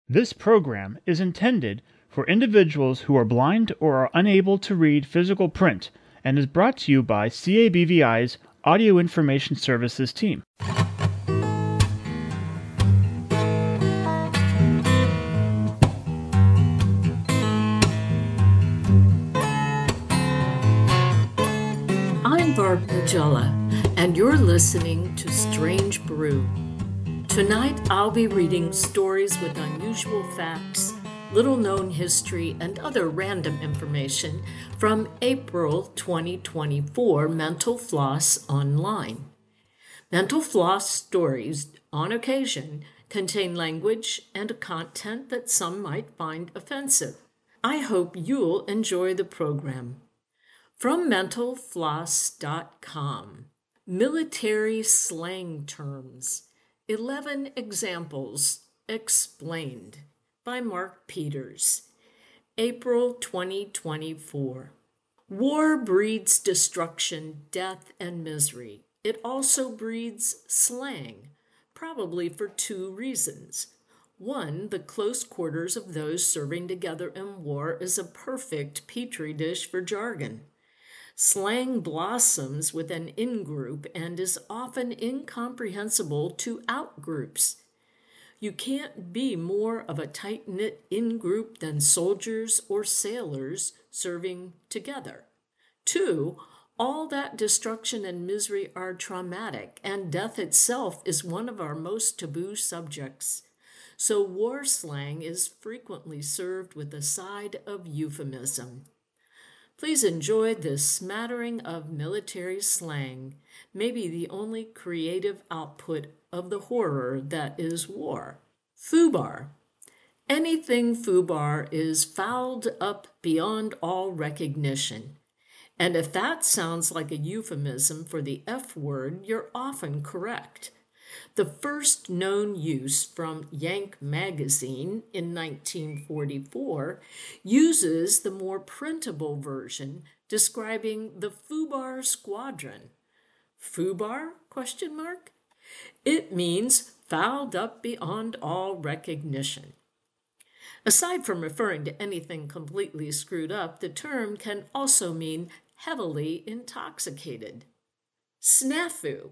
This program is intended for individuals who are blind or are unable to read physical print and is brought to you by CABVI's Audio Information Services team. I'm Barb Nugella, and you're listening to Strange Brew. Tonight, I'll be reading stories with unusual facts, little-known history, and other random information from April 2024 Mental Floss Online. Mental Floss stories, on occasion, contain language and content that some might find offensive. I hope you'll enjoy the program. From mentalfloss.com, military slang terms. 11 examples explained by Mark Peters, April 2024. War breeds destruction, death, and misery. It also breeds slang, probably for two reasons. One, the close quarters of those serving together in war is a perfect petri dish for jargon. Slang blossoms with an in-group and is often incomprehensible to out-groups. You can't be more of a tight-knit in-group than soldiers or sailors serving together. Two, all that destruction and misery are traumatic, and death itself is one of our most taboo subjects. So war slang is frequently served with a side of euphemism. Please enjoy this smattering of military slang, maybe the only creative output of the horror that is war. FUBAR. Anything FUBAR is fouled up beyond all recognition. And if that sounds like a euphemism for the F word, you're often correct. The first known use from Yank magazine in 1944 uses the more printable version describing the FUBAR squadron. FUBAR? It means fouled up beyond all recognition. Aside from referring to anything completely screwed up, the term can also mean heavily intoxicated. Snafu.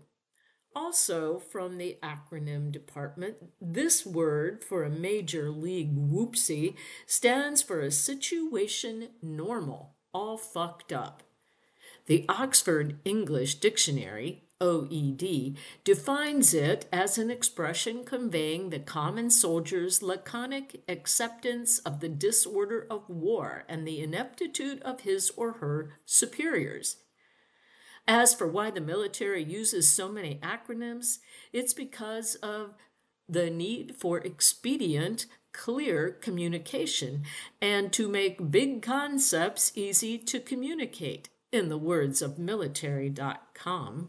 Also from the acronym department, this word for a major league whoopsie stands for a situation normal, all fucked up. The Oxford English Dictionary, OED, defines it as an expression conveying the common soldier's laconic acceptance of the disorder of war and the ineptitude of his or her superiors. As for why the military uses so many acronyms, it's because of the need for expedient, clear communication and to make big concepts easy to communicate, in the words of military.com.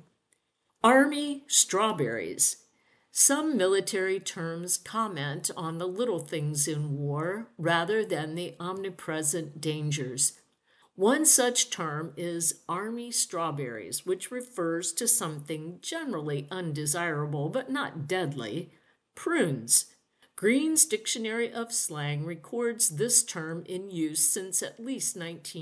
Army strawberries. Some military terms comment on the little things in war rather than the omnipresent dangers. One such term is Army strawberries, which refers to something generally undesirable but not deadly, prunes. Green's Dictionary of Slang records this term in use since at least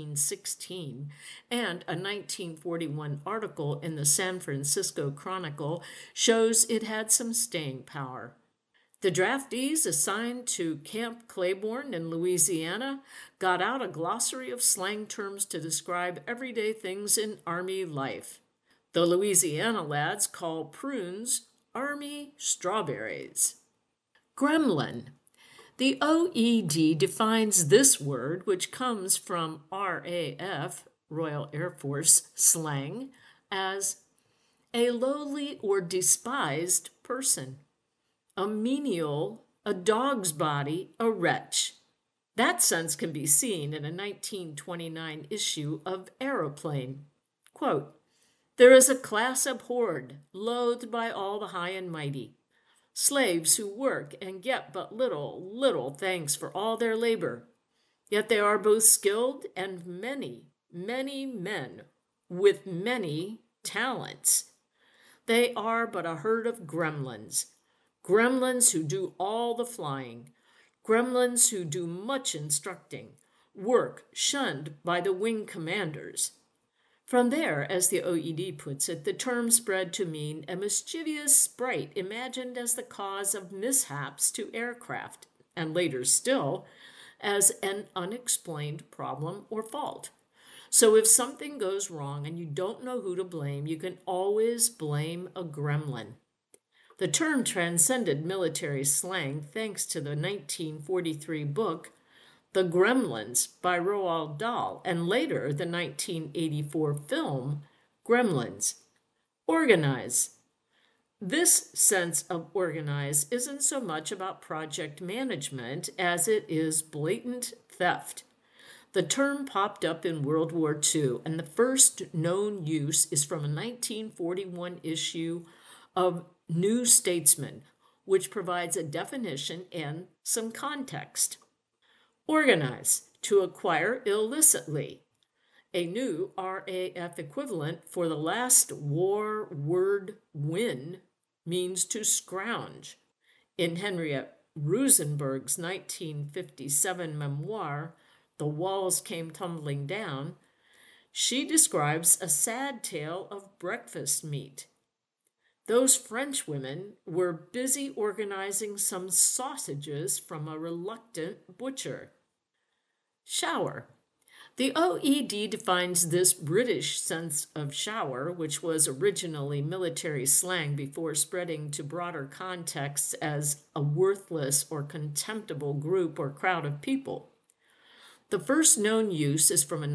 1916, and a 1941 article in the San Francisco Chronicle shows it had some staying power. The draftees assigned to Camp Claiborne in Louisiana got out a glossary of slang terms to describe everyday things in Army life. The Louisiana lads call prunes Army strawberries. Gremlin. The OED defines this word, which comes from RAF, Royal Air Force slang, as a lowly or despised person. A menial, a dog's body, a wretch. That sense can be seen in a 1929 issue of Aeroplane. Quote, "There is a class abhorred, loathed by all the high and mighty. Slaves who work and get but little thanks for all their labor. Yet they are both skilled and many men with many talents. They are but a herd of gremlins who do all the flying, gremlins who do much instructing, work shunned by the wing commanders. From there, as the OED puts it, the term spread to mean a mischievous sprite imagined as the cause of mishaps to aircraft, and later still, as an unexplained problem or fault. So if something goes wrong and you don't know who to blame, you can always blame a gremlin. The term transcended military slang thanks to the 1943 book The Gremlins by Roald Dahl, and later the 1984 film Gremlins. Organize. This sense of organize isn't so much about project management as it is blatant theft. The term popped up in World War II, and the first known use is from a 1941 issue of New Statesman, which provides a definition and some context. Organize, to acquire illicitly. A new RAF equivalent for the last war word win means to scrounge. In Henriette Rosenberg's 1957 memoir, The Walls Came Tumbling Down, she describes a sad tale of breakfast meat. Those French women were busy organizing some sausages from a reluctant butcher. Shower. The OED defines this British sense of shower, which was originally military slang before spreading to broader contexts as a worthless or contemptible group or crowd of people. The first known use is from a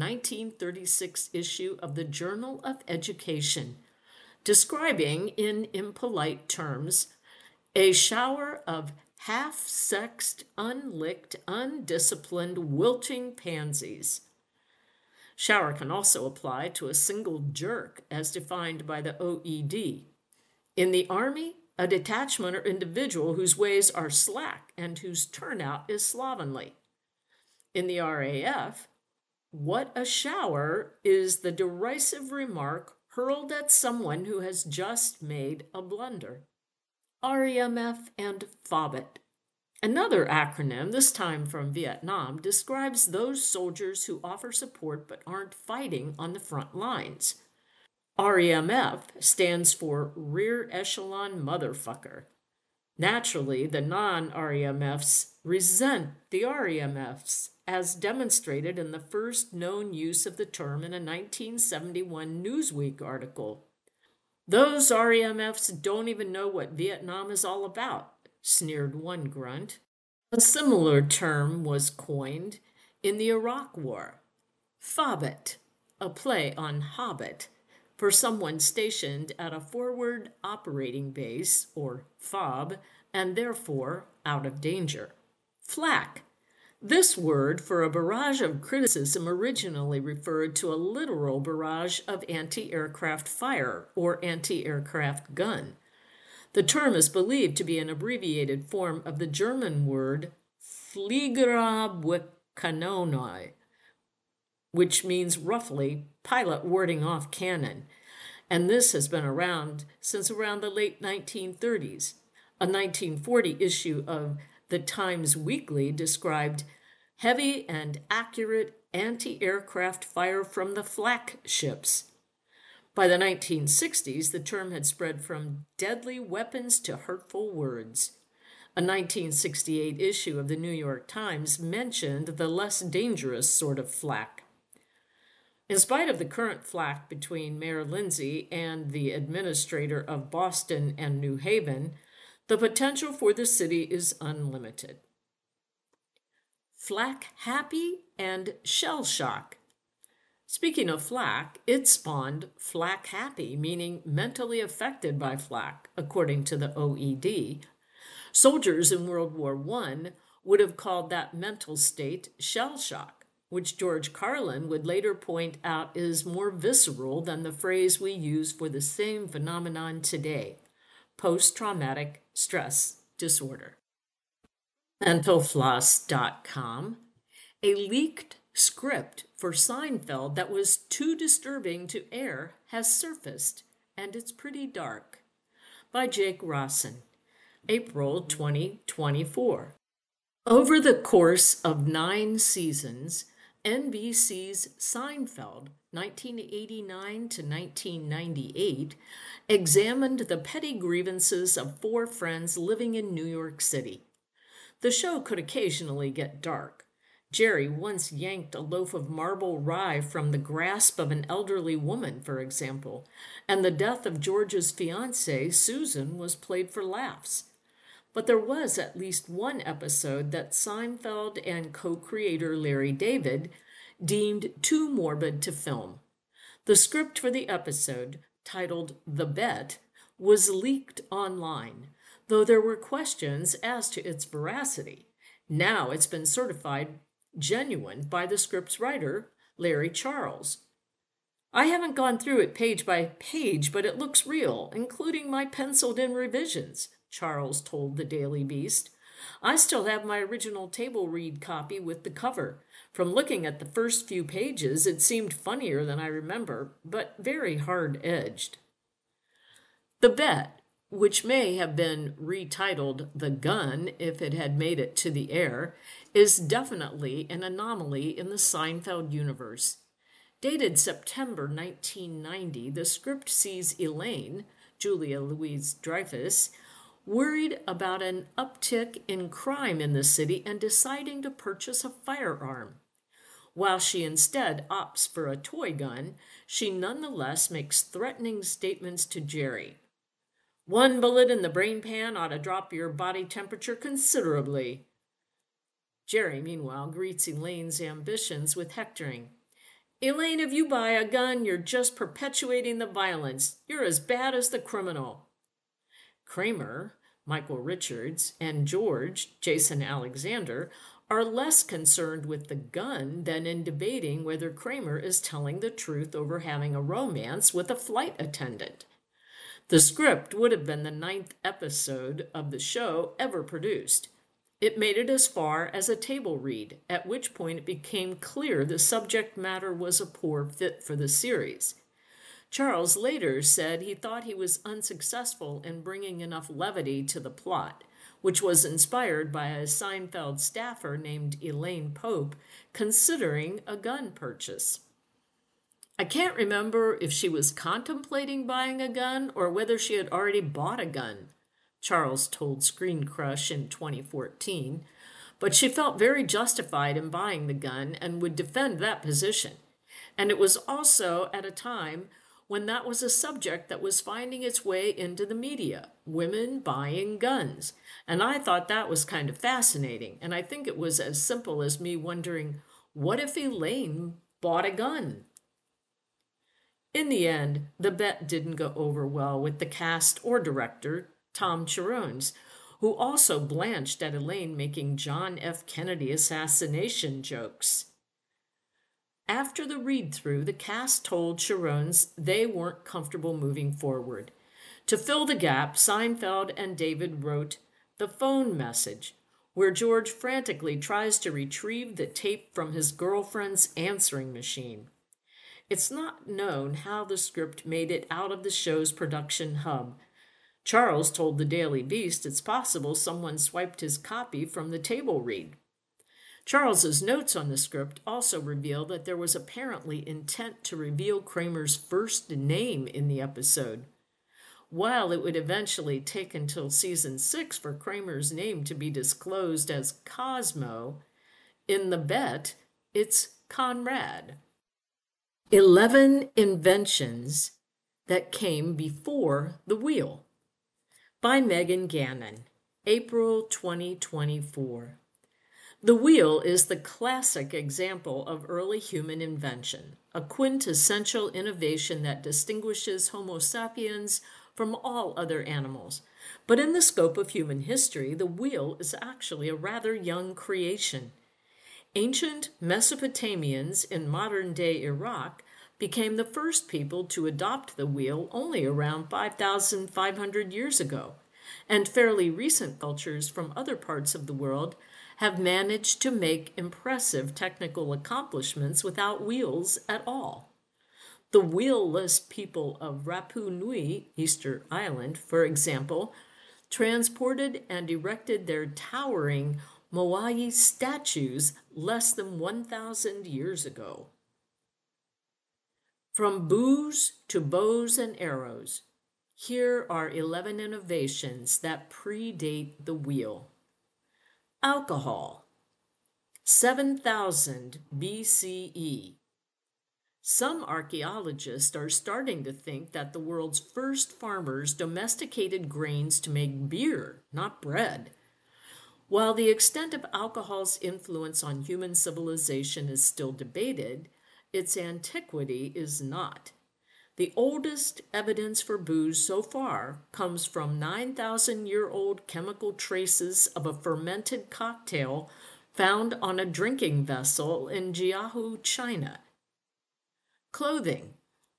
1936 issue of the Journal of Education, describing in impolite terms a shower of half-sexed, unlicked, undisciplined, wilting pansies. Shower can also apply to a single jerk as defined by the OED. In the Army, a detachment or individual whose ways are slack and whose turnout is slovenly. In the RAF, what a shower is the derisive remark hurled at someone who has just made a blunder. REMF and FOBIT. Another acronym, this time from Vietnam, describes those soldiers who offer support but aren't fighting on the front lines. REMF stands for Rear Echelon Motherfucker. Naturally, the non-REMFs resent the REMFs, as demonstrated in the first known use of the term in a 1971 Newsweek article. Those REMFs don't even know what Vietnam is all about, sneered one grunt. A similar term was coined in the Iraq War. FOBIT, a play on Hobbit, for someone stationed at a forward operating base, or FOB, and therefore out of danger. Flak. This word for a barrage of criticism originally referred to a literal barrage of anti-aircraft fire or anti-aircraft gun. The term is believed to be an abbreviated form of the German word Fliegerabwehrkanone, which means roughly pilot warding off cannon, and this has been around since around the late 1930s. A 1940 issue of the Times Weekly described heavy and accurate anti-aircraft fire from the flak ships. By the 1960s, the term had spread from deadly weapons to hurtful words. A 1968 issue of the New York Times mentioned the less dangerous sort of flak. In spite of the current flak between Mayor Lindsay and the administrator of Boston and New Haven, the potential for the city is unlimited. Flak happy and shell shock. Speaking of flak, it spawned flak happy, meaning mentally affected by flak, according to the OED. Soldiers in World War I would have called that mental state shell shock, which George Carlin would later point out is more visceral than the phrase we use for the same phenomenon today, post-traumatic stress disorder. Mentalfloss.com. A leaked script for Seinfeld that was too disturbing to air has surfaced, and it's pretty dark. By Jake Rawson. April 2024. Over the course of 9 seasons, NBC's Seinfeld, 1989 to 1998, examined the petty grievances of 4 friends living in New York City. The show could occasionally get dark. Jerry once yanked a loaf of marble rye from the grasp of an elderly woman, for example, and the death of George's fiancée, Susan, was played for laughs. But there was at least one episode that Seinfeld and co-creator Larry David deemed too morbid to film. The script for the episode, titled The Bet, was leaked online, though there were questions as to its veracity. Now it's been certified genuine by the script's writer, Larry Charles. "I haven't gone through it page by page, but it looks real, including my penciled-in revisions," Charles told the Daily Beast. "I still have my original table read copy with the cover. From looking at the first few pages, it seemed funnier than I remember, but very hard-edged." The Bet, which may have been retitled The Gun if it had made it to the air, is definitely an anomaly in the Seinfeld universe. Dated September 1990, the script sees Elaine, Julia Louis-Dreyfus, worried about an uptick in crime in the city and deciding to purchase a firearm. While she instead opts for a toy gun, she nonetheless makes threatening statements to Jerry. "One bullet in the brain pan ought to drop your body temperature considerably." Jerry, meanwhile, greets Elaine's ambitions with hectoring. "Elaine, if you buy a gun, you're just perpetuating the violence. You're as bad as the criminal." Kramer, Michael Richards, and George, Jason Alexander, are less concerned with the gun than in debating whether Kramer is telling the truth over having a romance with a flight attendant. The script would have been the 9th episode of the show ever produced. It made it as far as a table read, at which point it became clear the subject matter was a poor fit for the series. Charles later said he thought he was unsuccessful in bringing enough levity to the plot, which was inspired by a Seinfeld staffer named Elaine Pope considering a gun purchase. "I can't remember if she was contemplating buying a gun or whether she had already bought a gun," Charles told Screen Crush in 2014, "but she felt very justified in buying the gun and would defend that position. And it was also at a time when that was a subject that was finding its way into the media, women buying guns. And I thought that was kind of fascinating. And I think it was as simple as me wondering, what if Elaine bought a gun?" In the end, the bet didn't go over well with the cast or director, Tom Cherones, who also blanched at Elaine making John F. Kennedy assassination jokes. After the read-through, the cast told Cherones they weren't comfortable moving forward. To fill the gap, Seinfeld and David wrote The Phone Message, where George frantically tries to retrieve the tape from his girlfriend's answering machine. It's not known how the script made it out of the show's production hub. Charles told the Daily Beast it's possible someone swiped his copy from the table read. Charles's notes on the script also reveal that there was apparently intent to reveal Kramer's first name in the episode. While it would eventually take until season 6 for Kramer's name to be disclosed as Cosmo, in the bet, it's Conrad. 11 Inventions That Came Before the Wheel by Megan Gannon, April 2024. The wheel is the classic example of early human invention, a quintessential innovation that distinguishes Homo sapiens from all other animals. But in the scope of human history, the wheel is actually a rather young creation. Ancient Mesopotamians in modern-day Iraq became the first people to adopt the wheel only around 5,500 years ago, and fairly recent cultures from other parts of the world have managed to make impressive technical accomplishments without wheels at all. The wheelless people of Rapa Nui, Easter Island, for example, transported and erected their towering Moai statues less than 1,000 years ago. From booze to bows and arrows, here are 11 innovations that predate the wheel. Alcohol, 7,000 BCE. Some archaeologists are starting to think that the world's first farmers domesticated grains to make beer, not bread. While the extent of alcohol's influence on human civilization is still debated, its antiquity is not. The oldest evidence for booze so far comes from 9,000-year-old chemical traces of a fermented cocktail found on a drinking vessel in Jiahu, China. Clothing,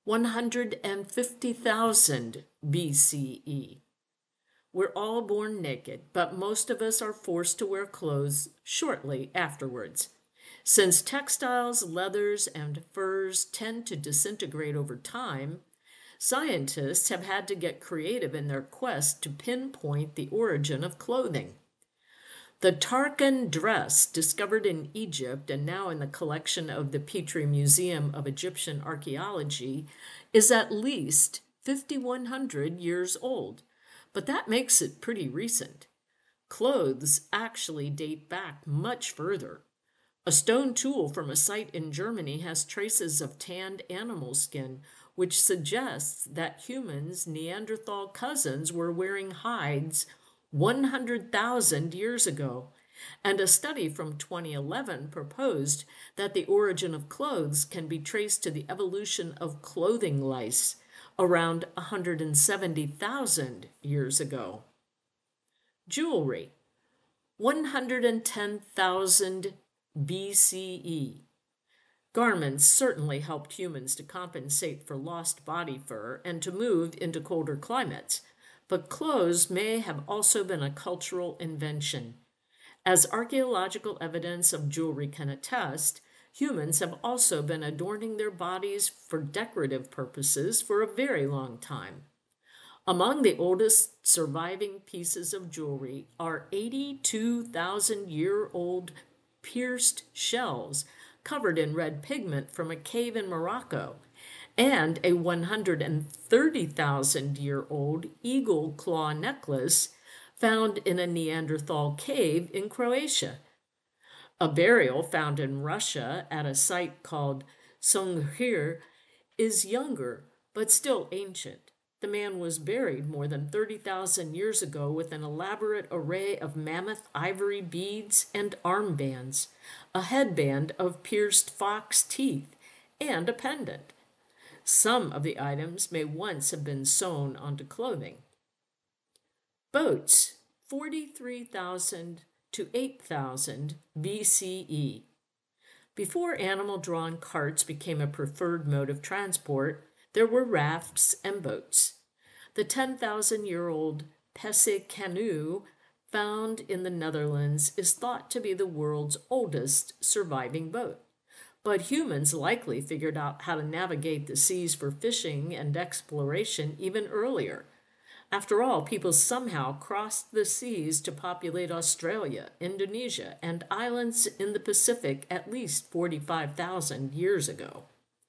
150,000 BCE. We're all born naked, but most of us are forced to wear clothes shortly afterwards. Since textiles, leathers, and furs tend to disintegrate over time, scientists have had to get creative in their quest to pinpoint the origin of clothing. The Tarkan dress, discovered in Egypt and now in the collection of the Petrie Museum of Egyptian Archaeology, is at least 5,100 years old, but that makes it pretty recent. Clothes actually date back much further. A stone tool from a site in Germany has traces of tanned animal skin, which suggests that humans' Neanderthal cousins were wearing hides 100,000 years ago. And a study from 2011 proposed that the origin of clothes can be traced to the evolution of clothing lice around 170,000 years ago. Jewelry, 110,000 BCE. Garments certainly helped humans to compensate for lost body fur and to move into colder climates, but clothes may have also been a cultural invention. As archaeological evidence of jewelry can attest, humans have also been adorning their bodies for decorative purposes for a very long time. Among the oldest surviving pieces of jewelry are 82,000-year-old pierced shells covered in red pigment from a cave in Morocco, and a 130,000-year-old eagle claw necklace found in a Neanderthal cave in Croatia. A burial found in Russia at a site called Sungir is younger, but still ancient. The man was buried more than 30,000 years ago with an elaborate array of mammoth ivory beads and armbands, a headband of pierced fox teeth, and a pendant. Some of the items may once have been sewn onto clothing. Boats, 43,000 to 8,000 BCE. Before animal-drawn carts became a preferred mode of transport, there were rafts and boats. The 10,000-year-old Pesse canoe found in the Netherlands is thought to be the world's oldest surviving boat. But humans likely figured out how to navigate the seas for fishing and exploration even earlier. After all, people somehow crossed the seas to populate Australia, Indonesia, and islands in the Pacific at least 45,000 years ago.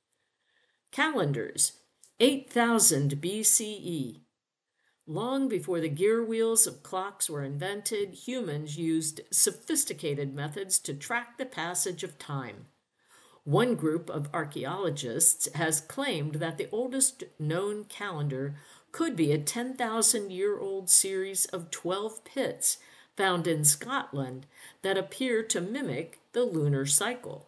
Calendars, 8,000 BCE. Long before the gear wheels of clocks were invented, humans used sophisticated methods to track the passage of time. One group of archaeologists has claimed that the oldest known calendar could be a 10,000-year-old series of 12 pits found in Scotland that appear to mimic the lunar cycle.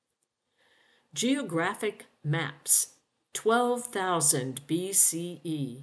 Geographic maps, 12,000 BCE.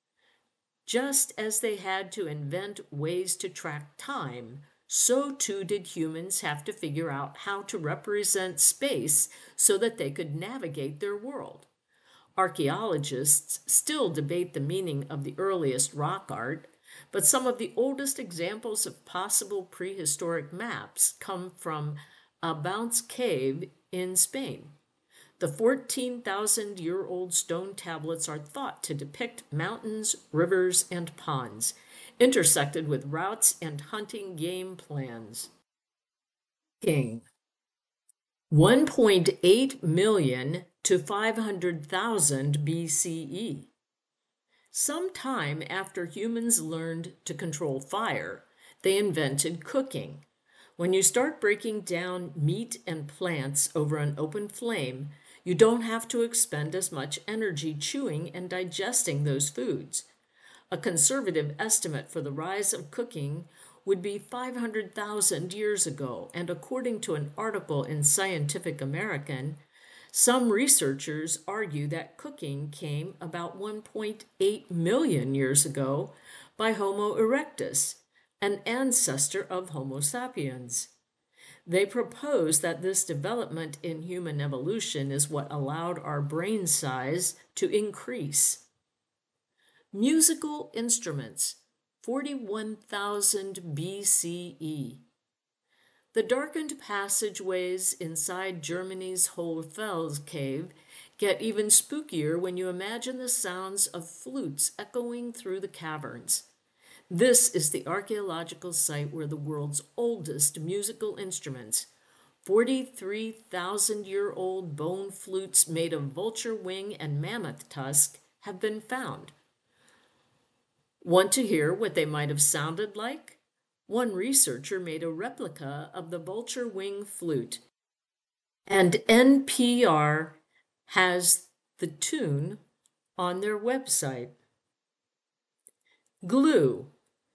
Just as they had to invent ways to track time, so too did humans have to figure out how to represent space so that they could navigate their world. Archaeologists still debate the meaning of the earliest rock art, but some of the oldest examples of possible prehistoric maps come from Abounce Cave in Spain. The 14,000-year-old stone tablets are thought to depict mountains, rivers, and ponds, intersected with routes and hunting game plans. King, 1.8 million to 500,000 BCE. Sometime after humans learned to control fire, they invented cooking. When you start breaking down meat and plants over an open flame, you don't have to expend as much energy chewing and digesting those foods. A conservative estimate for the rise of cooking would be 500,000 years ago, and according to an article in Scientific American, some researchers argue that cooking came about 1.8 million years ago by Homo erectus, an ancestor of Homo sapiens. They propose that this development in human evolution is what allowed our brain size to increase. Musical instruments, 41,000 BCE. The darkened passageways inside Germany's Hohlfels cave get even spookier when you imagine the sounds of flutes echoing through the caverns. This is the archaeological site where the world's oldest musical instruments, 43,000-year-old bone flutes made of vulture wing and mammoth tusk, have been found. Want to hear what they might have sounded like? One researcher made a replica of the vulture wing flute, and NPR has the tune on their website. Glue,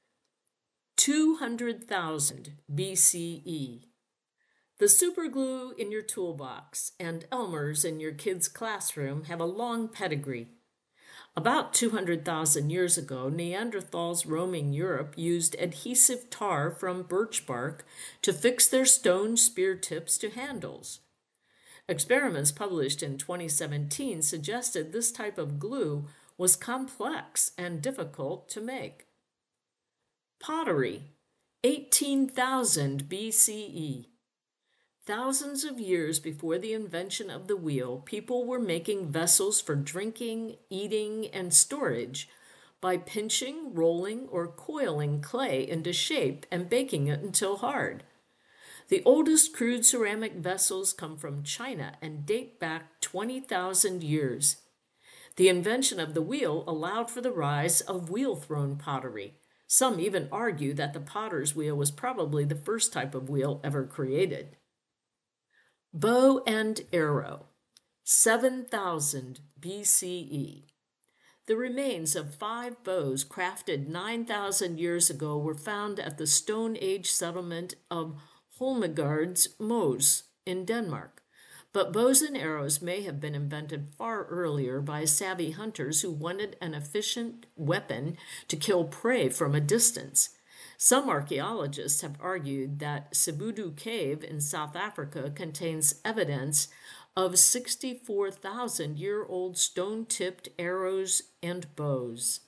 200,000 BCE. The superglue in your toolbox and Elmer's in your kid's classroom have a long pedigree. About 200,000 years ago, Neanderthals roaming Europe used adhesive tar from birch bark to fix their stone spear tips to handles. Experiments published in 2017 suggested this type of glue was complex and difficult to make. Pottery, 18,000 BCE. Thousands of years before the invention of the wheel, people were making vessels for drinking, eating, and storage by pinching, rolling, or coiling clay into shape and baking it until hard. The oldest crude ceramic vessels come from China and date back 20,000 years. The invention of the wheel allowed for the rise of wheel-thrown pottery. Some even argue that the potter's wheel was probably the first type of wheel ever created. Bow and arrow, 7,000 BCE. The remains of 5 bows crafted 9,000 years ago were found at the Stone Age settlement of Holmegaards Mose in Denmark. But bows and arrows may have been invented far earlier by savvy hunters who wanted an efficient weapon to kill prey from a distance. Some archaeologists have argued that Sibudu Cave in South Africa contains evidence of 64,000-year-old stone-tipped arrows and bows.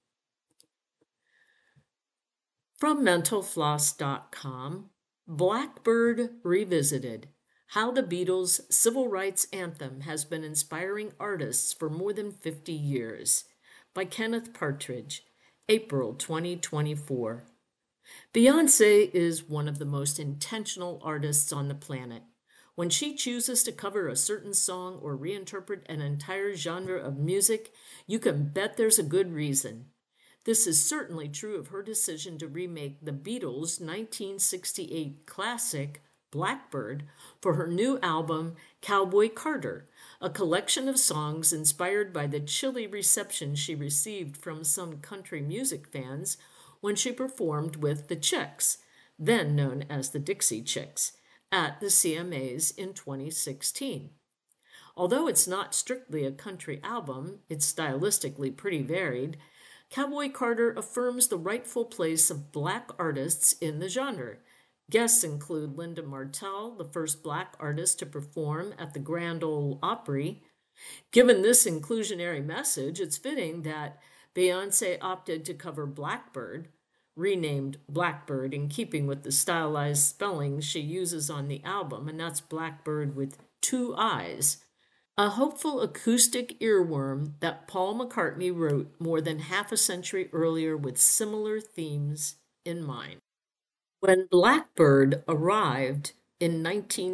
From mentalfloss.com, Blackbird Revisited: How the Beatles' Civil Rights Anthem Has Been Inspiring Artists for More Than 50 Years, by Kenneth Partridge, April 2024. Beyoncé is one of the most intentional artists on the planet. When she chooses to cover a certain song or reinterpret an entire genre of music, you can bet there's a good reason. This is certainly true of her decision to remake the Beatles' 1968 classic, Blackbird, for her new album, Cowboy Carter, a collection of songs inspired by the chilly reception she received from some country music fans when she performed with the Chicks, then known as the Dixie Chicks, at the CMAs in 2016. Although it's not strictly a country album, it's stylistically pretty varied, Cowboy Carter affirms the rightful place of Black artists in the genre. Guests include Linda Martell, the first Black artist to perform at the Grand Ole Opry. Given this inclusionary message, it's fitting that Beyoncé opted to cover Blackbird, renamed Blackbird in keeping with the stylized spelling she uses on the album, and that's Blackbird with 2 eyes, a hopeful acoustic earworm that Paul McCartney wrote more than half a century earlier with similar themes in mind. When Blackbird arrived in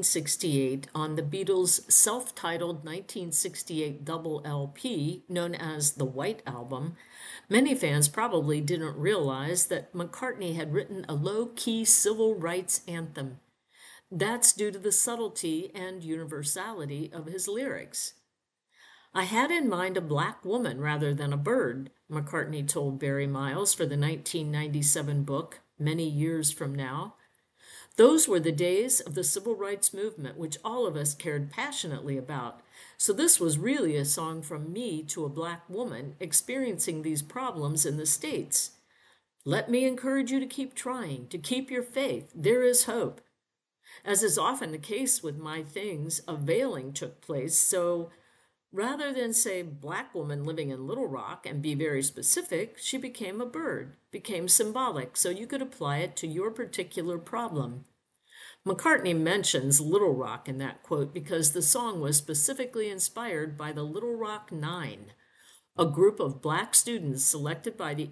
1968 on the Beatles' self-titled 1968 double LP known as the White Album, many fans probably didn't realize that McCartney had written a low-key civil rights anthem. That's due to the subtlety and universality of his lyrics. I had in mind a black woman rather than a bird, McCartney told Barry Miles for the 1997 book, Many Years From Now. Those were the days of the civil rights movement, which all of us cared passionately about. So this was really a song from me to a black woman experiencing these problems in the States. Let me encourage you to keep trying, to keep your faith. There is hope. As is often the case with my things, a veiling took place, so rather than say black woman living in Little Rock and be very specific, she became a bird, became symbolic, so you could apply it to your particular problem. McCartney mentions Little Rock in that quote because the song was specifically inspired by the Little Rock Nine, a group of black students selected by the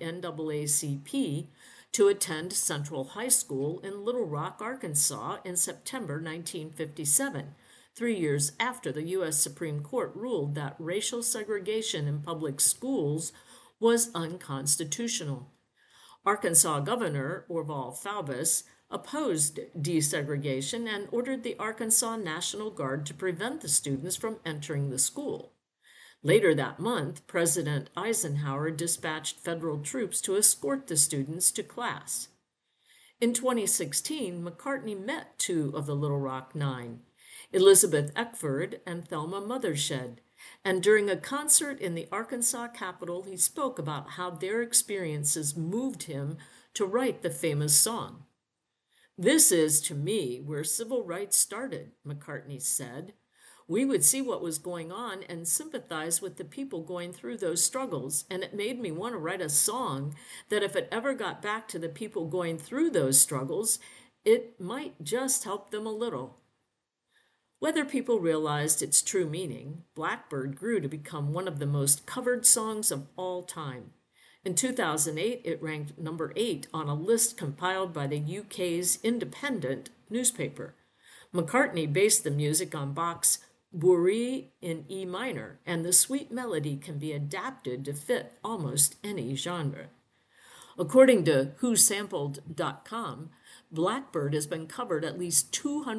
NAACP to attend Central High School in Little Rock, Arkansas in September 1957. 3 years after the U.S. Supreme Court ruled that racial segregation in public schools was unconstitutional. Arkansas Governor Orval Faubus opposed desegregation and ordered the Arkansas National Guard to prevent the students from entering the school. Later that month, President Eisenhower dispatched federal troops to escort the students to class. In 2016, McCartney met two of the Little Rock Nine, Elizabeth Eckford and Thelma Mothershed, and during a concert in the Arkansas Capitol, he spoke about how their experiences moved him to write the famous song. This is, to me, where civil rights started, McCartney said. We would see what was going on and sympathize with the people going through those struggles, and it made me want to write a song that if it ever got back to the people going through those struggles, it might just help them a little. Whether people realized its true meaning, Blackbird grew to become one of the most covered songs of all time. In 2008, it ranked number 8 on a list compiled by the UK's Independent newspaper. McCartney based the music on Bach's Bourrie in E minor, and the sweet melody can be adapted to fit almost any genre. According to WhoSampled.com, Blackbird has been covered at least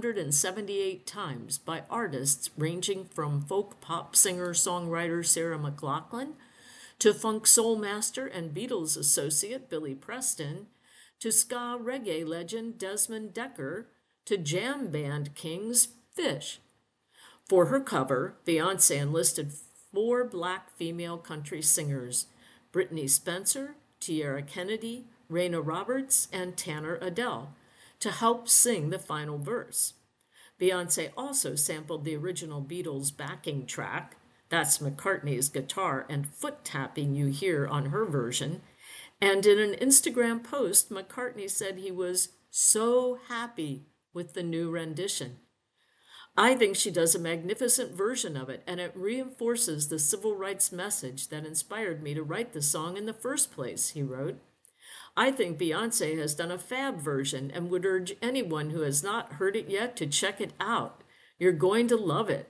278 times by artists ranging from folk pop singer-songwriter Sarah McLachlan to funk soul master and Beatles associate Billy Preston to ska reggae legend Desmond Dekker to jam band kings Fish. For her cover, Beyoncé enlisted 4 black female country singers, Brittany Spencer, Tiara Kennedy, Raina Roberts, and Tanner Adele, to help sing the final verse. Beyoncé also sampled the original Beatles backing track, that's McCartney's guitar and foot tapping you hear on her version, and in an Instagram post, McCartney said he was so happy with the new rendition. I think she does a magnificent version of it, and it reinforces the civil rights message that inspired me to write the song in the first place, he wrote. I think Beyoncé has done a fab version and would urge anyone who has not heard it yet to check it out. You're going to love it.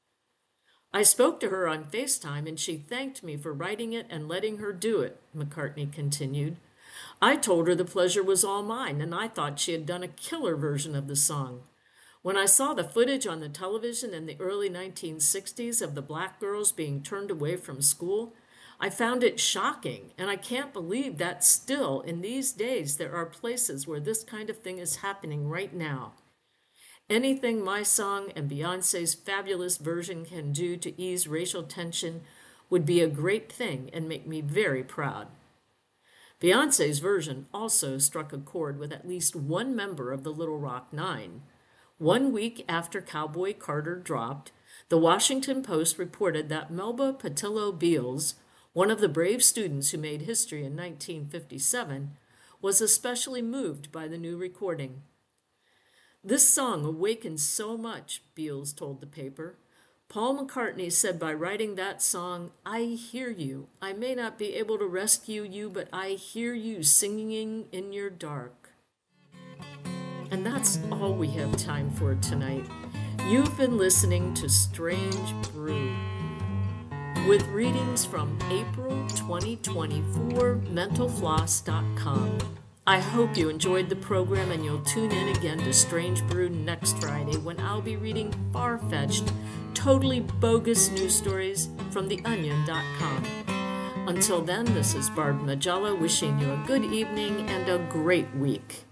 I spoke to her on FaceTime and she thanked me for writing it and letting her do it, McCartney continued. I told her the pleasure was all mine and I thought she had done a killer version of the song. When I saw the footage on the television in the early 1960s of the black girls being turned away from school, I found it shocking, and I can't believe that still, in these days, there are places where this kind of thing is happening right now. Anything my song and Beyoncé's fabulous version can do to ease racial tension would be a great thing and make me very proud. Beyoncé's version also struck a chord with at least one member of the Little Rock Nine. 1 week after Cowboy Carter dropped, the Washington Post reported that Melba Pattillo Beals, one of the brave students who made history in 1957, was especially moved by the new recording. This song awakened so much, Beals told the paper. Paul McCartney said by writing that song, I hear you. I may not be able to rescue you, but I hear you singing in your dark. And that's all we have time for tonight. You've been listening to Strange Brew with readings from April 2024, mentalfloss.com. I hope you enjoyed the program and you'll tune in again to Strange Brew next Friday when I'll be reading far-fetched, totally bogus news stories from theonion.com. Until then, this is Barb Majella wishing you a good evening and a great week.